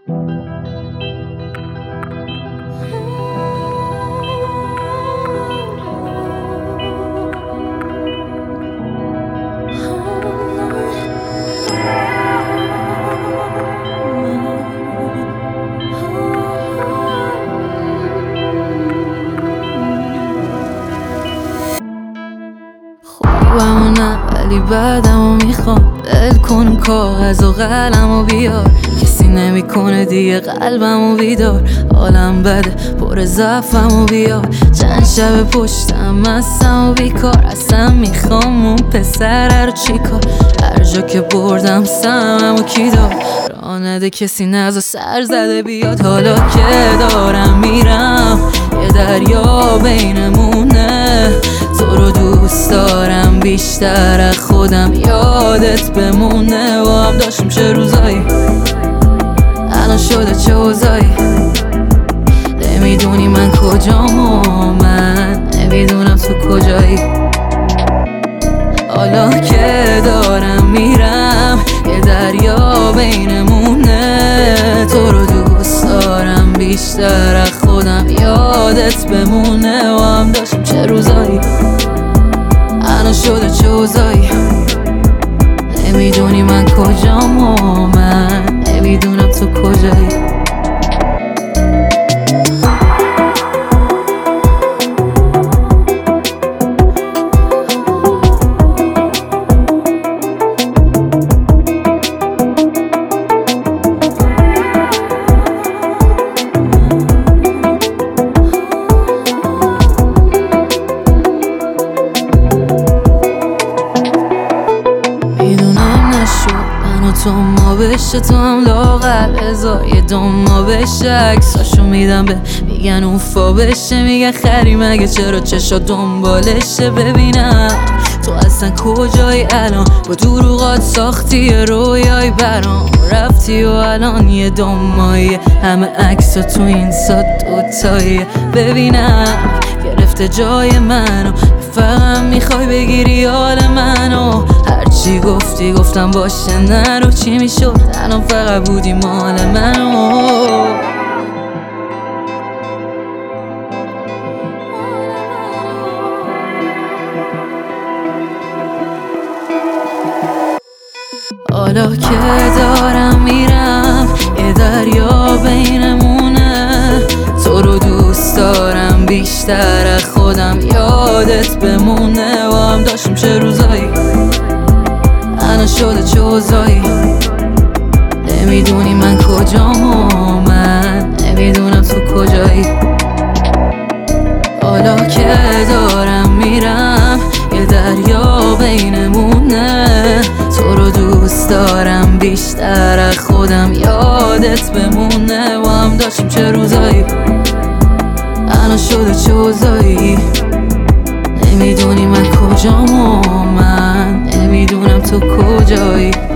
خوبمونم ولی بعدمو میخوام دل کن کاغذ و قلمو بیار، کسی نمیکنه دیگه قلبمو بیدار، حالم بده پر ضعفمو بیار، چند شب پشتم مستم و بیکار، اصلا میخوام اون پسره رو چیکار، هر جا که بردم سممو کی دار، راه نده کسی نزا سر زده بیاد، حالا که دارم میرم یه دریا بینمونه، تو رو دوست دارم بیشتر از خودم، یادت بمونه و هم داشتیم چه روزایی، الان شده چه اوضاعی، نمیدونی من کجام و من نمیدونم تو کجایی، حالا که دارم میرم یه دریا بینمونه، تو رو دوست دارم بیشتر از خودم، یادت بمونه و هم داشتیم چه روزایی، الان شده چه اوضاعی، نمیدونی من کجام و من نمیدونم تو کجایی. تو ما بشه تو هم لاغر ازا یه ما بشه، عکساشو میدم به میگن اوفا بشه، میگن خری مگه چرا چشا دنبالشه، ببینم تو اصلا کجایی الان، با دروغات ساختی رویای برام، رفتی و الان یه ماهیه، همه عکسا تو این سات دوتاییه، ببینم گرفته جای منو، فقط میخوای بگیری حال منو، هرچی گفتی گفتم باشه نرو، چی میشد الان فقط بودی مال منو، حالا که دارم میرم یه دریا بینمونه، تو رو دوست دارم بیشتر از خودم، یادت بمونه و هم داشتیم چه روزایی، الان شده چه اوضاعی، نمیدونی من کجام و من نمیدونم تو کجایی، حالا که دارم میرم یه دریا بینمونه، تو رو دوست دارم بیشتر از خودم، یادت بمونه و هم داشتیم چه روزایی، الان شده چه اوضاعی، نمیدونی من کجام و من نمیدونم تو کجایی.